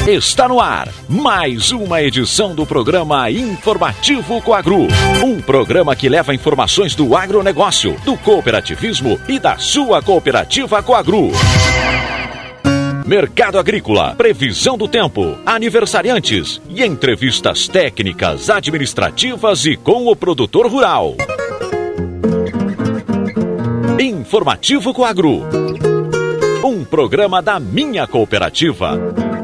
Está no ar mais uma edição do programa Informativo Coagro. Um programa que leva informações do agronegócio, do cooperativismo e da sua cooperativa Coagro. Mercado agrícola, previsão do tempo, aniversariantes e entrevistas técnicas, administrativas e com o produtor rural. Informativo Coagro. Um programa da minha cooperativa.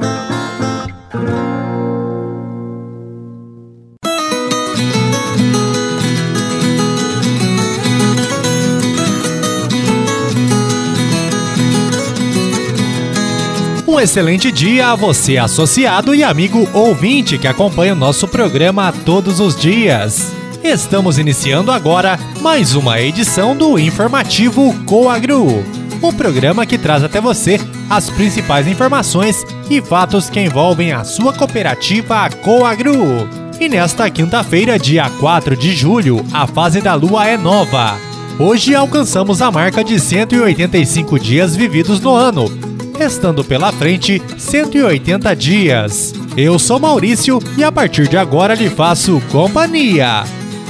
Um excelente dia a você, associado e amigo ouvinte que acompanha o nosso programa todos os dias. Estamos iniciando agora mais uma edição do Informativo Coagro, o programa que traz até você as principais informações e fatos que envolvem a sua cooperativa Coagro. E nesta quinta-feira, dia 4 de julho, a fase da lua é nova. Hoje alcançamos a marca de 185 dias vividos no ano, restando pela frente 180 dias. Eu sou Maurício e a partir de agora lhe faço companhia.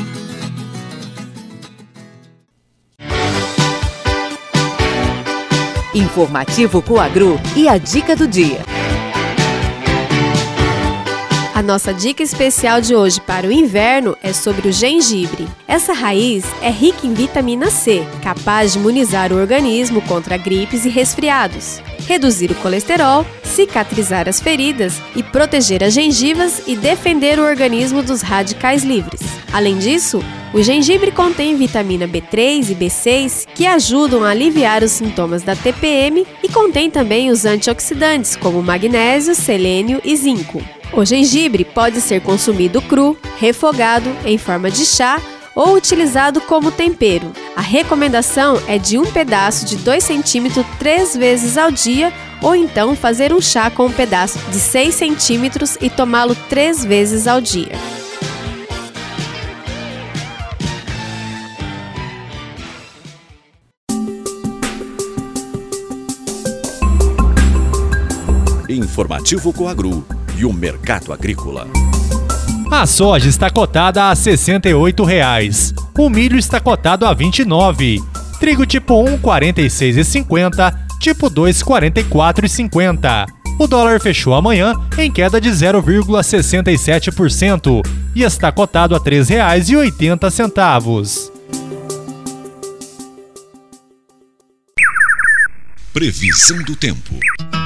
Informativo Coagro e a dica do dia. A nossa dica especial de hoje para o inverno é sobre o gengibre. Essa raiz é rica em vitamina C, capaz de imunizar o organismo contra gripes e resfriados, reduzir o colesterol, cicatrizar as feridas e proteger as gengivas e defender o organismo dos radicais livres. Além disso, o gengibre contém vitamina B3 e B6 que ajudam a aliviar os sintomas da TPM e contém também os antioxidantes como magnésio, selênio e zinco. O gengibre pode ser consumido cru, refogado, em forma de chá ou utilizado como tempero. A recomendação é de um pedaço de 2 centímetros 3 vezes ao dia ou então fazer um chá com um pedaço de 6 centímetros e tomá-lo 3 vezes ao dia. Informativo Coagro e o mercado agrícola. A soja está cotada a R$ 68,00. O milho está cotado a R$ 29,00. Trigo tipo 1, R$ 46,50. Tipo 2, R$ 44,50. O dólar fechou amanhã em queda de 0,67% e está cotado a R$ 3,80. Previsão do tempo.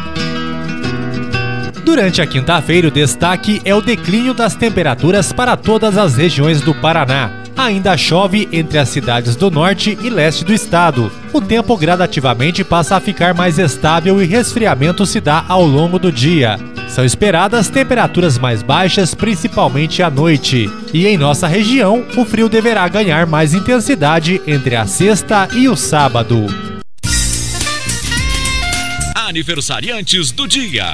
Durante a quinta-feira, o destaque é o declínio das temperaturas para todas as regiões do Paraná. Ainda chove entre as cidades do norte e leste do estado. O tempo gradativamente passa a ficar mais estável e resfriamento se dá ao longo do dia. São esperadas temperaturas mais baixas, principalmente à noite. E em nossa região, o frio deverá ganhar mais intensidade entre a sexta e o sábado. Aniversariantes do dia.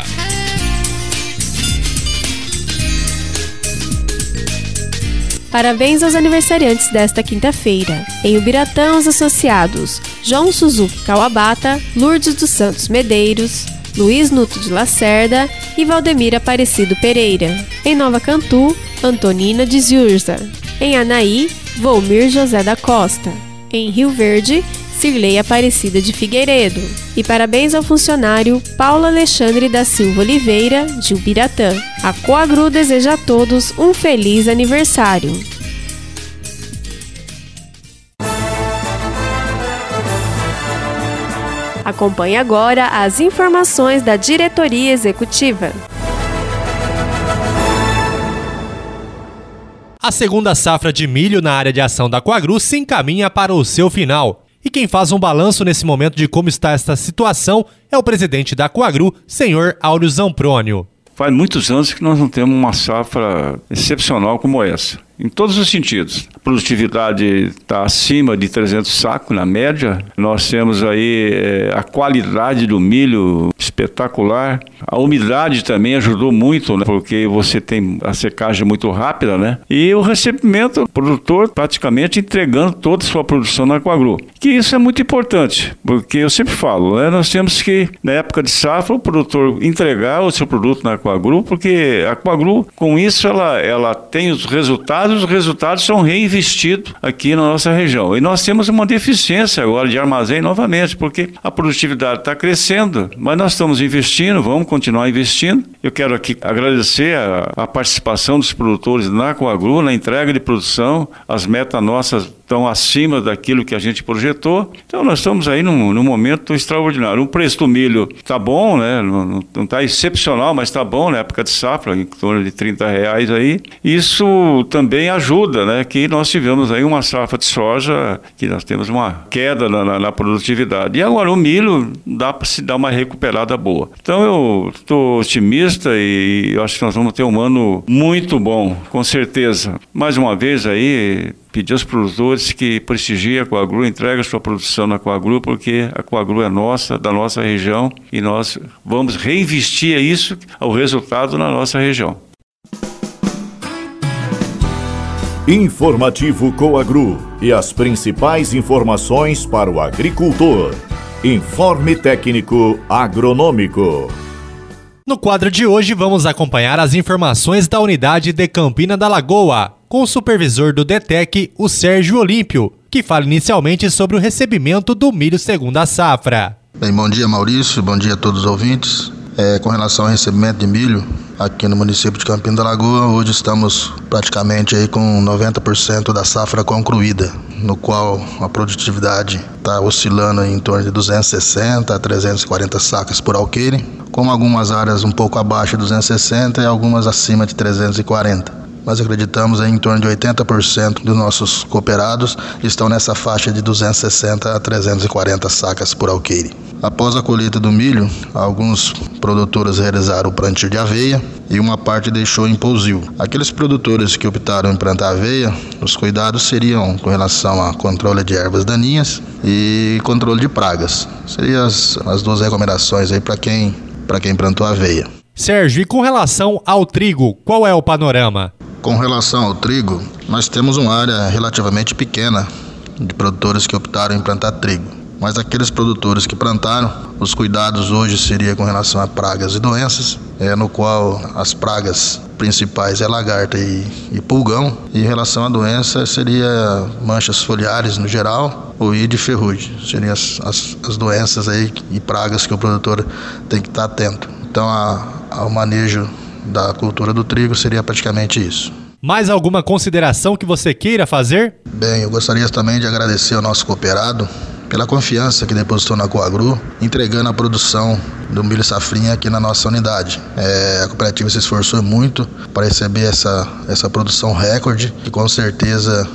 Parabéns aos aniversariantes desta quinta-feira. Em Ubiratã, os associados João Suzuki Kawabata, Lourdes dos Santos Medeiros, Luiz Nuto de Lacerda e Valdemir Aparecido Pereira. Em Nova Cantu, Antonina de Ziurza. Em Anaí, Volmir José da Costa. Em Rio Verde, Cirlei Aparecida de Figueiredo. E parabéns ao funcionário Paulo Alexandre da Silva Oliveira, de Ubiratã. A Coagro deseja a todos um feliz aniversário. Acompanhe agora as informações da diretoria executiva. A segunda safra de milho na área de ação da Coagro se encaminha para o seu final. E quem faz um balanço nesse momento de como está esta situação é o presidente da Coagro, senhor Áureo Zamprônio. Faz muitos anos que nós não temos uma safra excepcional como essa. em todos os sentidos. A produtividade está acima de 300 sacos na média. Nós temos aí a qualidade do milho espetacular. A umidade também ajudou muito, né? Porque você tem a secagem muito rápida, né? E o recebimento, o produtor praticamente entregando toda a sua produção na Coagro. Que isso é muito importante, porque eu sempre falo, né? Nós temos que, na época de safra, o produtor entregar o seu produto na Coagro, porque a Coagro, com isso, ela tem os resultados são reinvestidos aqui na nossa região. E nós temos uma deficiência agora de armazém novamente, porque a produtividade está crescendo, mas nós estamos investindo, vamos continuar investindo. Eu quero aqui agradecer a participação dos produtores na Coagro, na entrega de produção. As metas nossas estão acima daquilo que a gente projetou. Então nós estamos aí num momento extraordinário. O preço do milho está bom, né? Não está excepcional, mas está bom na época de safra, em torno de R$30 aí. Isso também ajuda, né? Que nós tivemos aí uma safra de soja, que nós temos uma queda na produtividade. E agora o milho dá para se dar uma recuperada boa. Então eu estou otimista e eu acho que nós vamos ter um ano muito bom, com certeza. Mais uma vez aí, pedir aos produtores que prestigiem a Coagro, entreguem sua produção na Coagro, porque a Coagro é nossa, da nossa região, e nós vamos reinvestir isso, o resultado na nossa região. Informativo Coagro e as principais informações para o agricultor. Informe técnico agronômico. No quadro de hoje vamos acompanhar as informações da unidade de Campina da Lagoa, com o supervisor do DETEC, o Sérgio Olímpio, que fala inicialmente sobre o recebimento do milho segunda safra. Bem, bom dia Maurício, bom dia a todos os ouvintes. Com relação ao recebimento de milho aqui no município de Campina da Lagoa, hoje estamos praticamente aí com 90% da safra concluída, no qual a produtividade está oscilando em torno de 260 a 340 sacas por alqueire, com algumas áreas um pouco abaixo de 260 e algumas acima de 340. Mas acreditamos em torno de 80% dos nossos cooperados estão nessa faixa de 260 a 340 sacas por alqueire. Após a colheita do milho, alguns produtores realizaram o plantio de aveia e uma parte deixou em pousio. Aqueles produtores que optaram em plantar aveia, os cuidados seriam com relação a controle de ervas daninhas e controle de pragas. Seriam as duas recomendações aí para quem plantou aveia. Sérgio, e com relação ao trigo, qual é o panorama? Com relação ao trigo, nós temos uma área relativamente pequena de produtores que optaram em plantar trigo. Mas aqueles produtores que plantaram, os cuidados hoje seriam com relação a pragas e doenças, no qual as pragas principais é lagarta e pulgão. E em relação à doença, seria manchas foliares no geral ou de ferrugem. Seriam as doenças aí e pragas que o produtor tem que estar atento. Então, ao manejo da cultura do trigo seria praticamente isso. Mais alguma consideração que você queira fazer? Bem, eu gostaria também de agradecer ao nosso cooperado pela confiança que depositou na Coagro, entregando a produção do milho safrinha aqui na nossa unidade. A cooperativa se esforçou muito para receber essa produção recorde e com certeza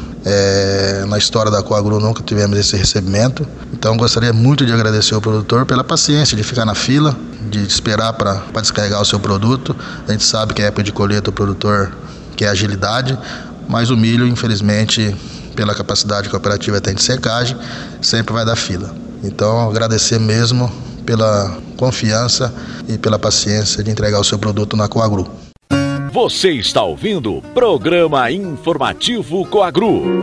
na história da Coagro nunca tivemos esse recebimento. Então gostaria muito de agradecer ao produtor pela paciência de ficar na fila, de esperar para descarregar o seu produto. A gente sabe que é época de colheita, o produtor quer agilidade, mas o milho, infelizmente, pela capacidade que a cooperativa tem de secagem, sempre vai dar fila. Então agradecer mesmo pela confiança e pela paciência de entregar o seu produto na Coagro. Você está ouvindo o Programa Informativo Coagro.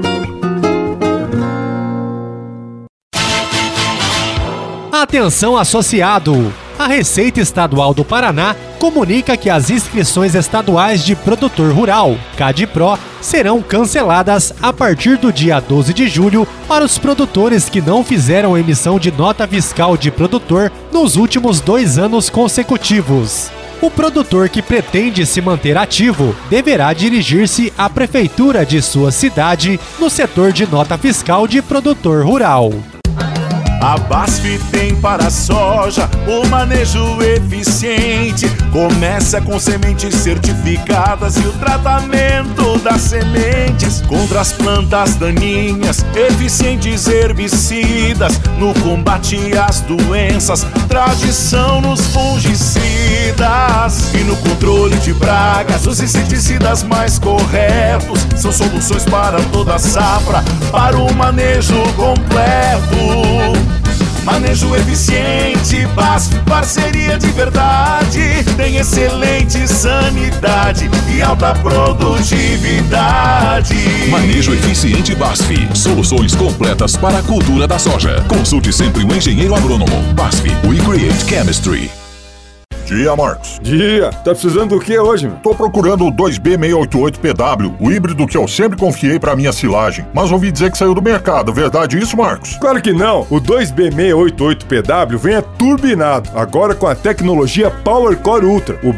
Atenção associado! A Receita Estadual do Paraná comunica que as inscrições estaduais de produtor rural, CADPRO, serão canceladas a partir do dia 12 de julho para os produtores que não fizeram emissão de nota fiscal de produtor nos últimos 2 anos consecutivos. O produtor que pretende se manter ativo deverá dirigir-se à prefeitura de sua cidade no setor de nota fiscal de produtor rural. A BASF tem para a soja o manejo eficiente. Começa com sementes certificadas e o tratamento das sementes contra as plantas daninhas, eficientes herbicidas no combate às doenças, tradição nos fungicidas e no no controle de pragas, os inseticidas mais corretos são soluções para toda a safra, para o manejo completo. Manejo eficiente, BASF, parceria de verdade, tem excelente sanidade e alta produtividade. Manejo eficiente BASF, soluções completas para a cultura da soja. Consulte sempre um engenheiro agrônomo. BASF, we create chemistry. Dia, Marcos. Dia. Tá precisando do que hoje, meu? Tô procurando o 2B688PW, o híbrido que eu sempre confiei pra minha silagem. Mas ouvi dizer que saiu do mercado. Verdade isso, Marcos? Claro que não. O 2B688PW vem turbinado, agora com a tecnologia PowerCore Ultra, o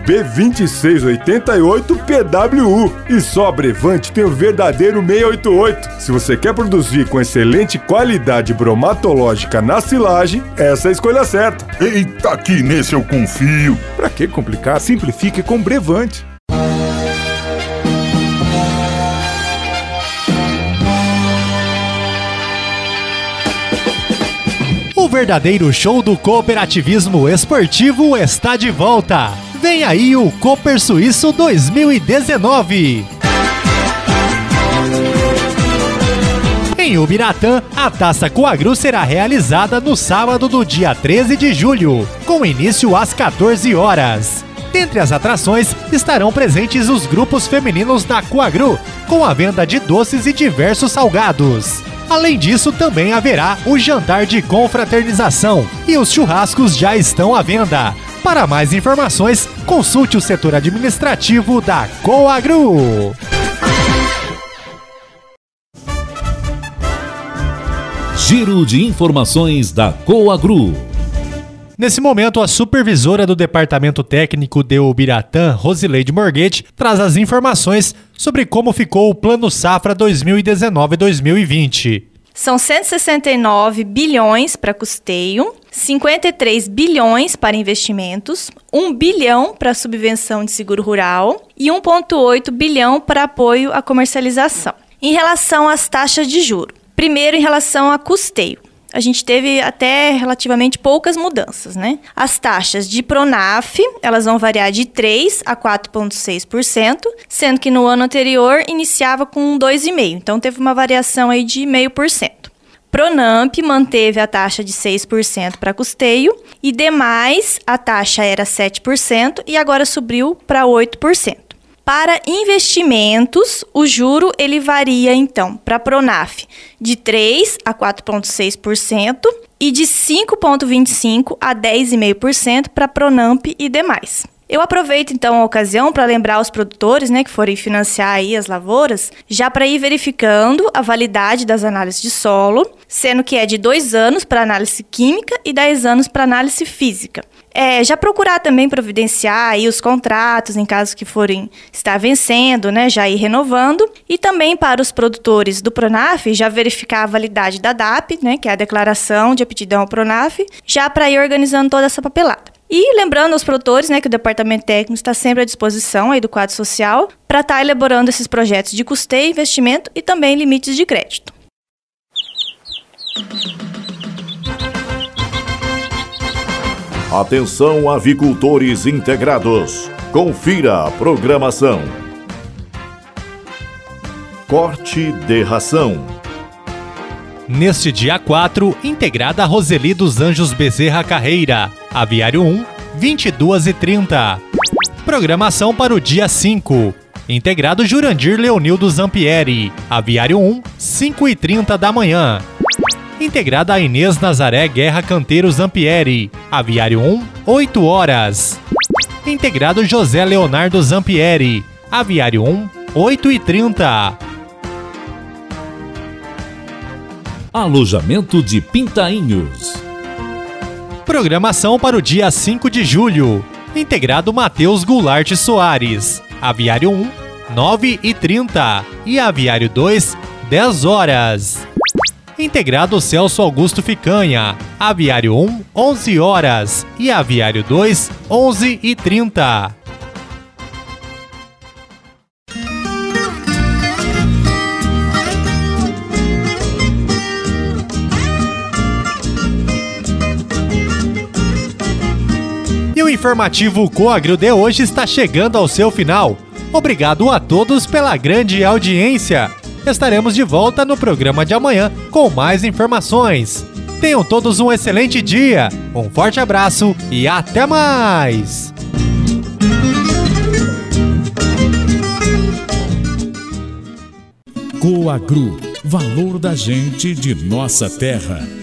B2688PWU. E só a Brevante tem o verdadeiro 688. Se você quer produzir com excelente qualidade bromatológica na silagem, essa é a escolha certa. Eita, que nesse eu confio. Pra que complicar? Simplifique com Brevante. O verdadeiro show do cooperativismo esportivo está de volta. Vem aí o Cooper Suíço 2019. Em Ubiratã, a Taça Coagru será realizada no sábado do dia 13 de julho, com início às 14 horas. Dentre as atrações estarão presentes os grupos femininos da Coagru, com a venda de doces e diversos salgados. Além disso, também haverá o jantar de confraternização e os churrascos já estão à venda. Para mais informações, consulte o setor administrativo da Coagru. Giro de informações da Coagru. Nesse momento, a supervisora do Departamento Técnico de Ubiratã, Rosileide Morguete, traz as informações sobre como ficou o Plano Safra 2019-2020. São 169 bilhões para custeio, 53 bilhões para investimentos, 1 bilhão para subvenção de seguro rural e 1,8 bilhão para apoio à comercialização. Em relação às taxas de juros, primeiro em relação a custeio. A gente teve até relativamente poucas mudanças, né? As taxas de Pronaf, elas vão variar de 3% a 4,6%, sendo que no ano anterior iniciava com 2,5%, então teve uma variação aí de 0,5%. Pronamp manteve a taxa de 6% para custeio e demais a taxa era 7% e agora subiu para 8%. Para investimentos, o juro ele varia, então, para a Pronaf de 3% a 4,6% e de 5,25% a 10,5% para a Pronamp e demais. Eu aproveito, então, a ocasião para lembrar os produtores, né, que forem financiar aí as lavouras, já para ir verificando a validade das análises de solo, sendo que é de 2 anos para análise química e 10 anos para análise física. Já procurar também providenciar aí os contratos em caso que forem estar vencendo, né, já ir renovando. E também para os produtores do Pronaf, já verificar a validade da DAP, né, que é a declaração de aptidão ao Pronaf, já para ir organizando toda essa papelada. E lembrando aos produtores, né, que o Departamento Técnico está sempre à disposição aí do quadro social para estar elaborando esses projetos de custeio, investimento e também limites de crédito. Atenção, avicultores integrados. Confira a programação. Corte de ração. Neste dia 4, integrada a Roseli dos Anjos Bezerra Carreira, Aviário 1, 22h30. Programação para o dia 5. Integrado Jurandir Leonildo Zampieri, Aviário 1, 5h30 da manhã. Integrada a Inês Nazaré Guerra Canteiro Zampieri, Aviário 1, 8 horas. Integrado José Leonardo Zampieri, Aviário 1, 8h30. Alojamento de Pintainhos. Programação para o dia 5 de julho. Integrado Matheus Goulart Soares, Aviário 1, 9h30 e Aviário 2, 10 horas. Integrado Celso Augusto Ficanha, Aviário 1, 11 horas e Aviário 2, 11h30. o informativo Coagro de hoje está chegando ao seu final. Obrigado a todos pela grande audiência. Estaremos de volta no programa de amanhã com mais informações. Tenham todos um excelente dia, um forte abraço e até mais! Coagro, valor da gente de nossa terra.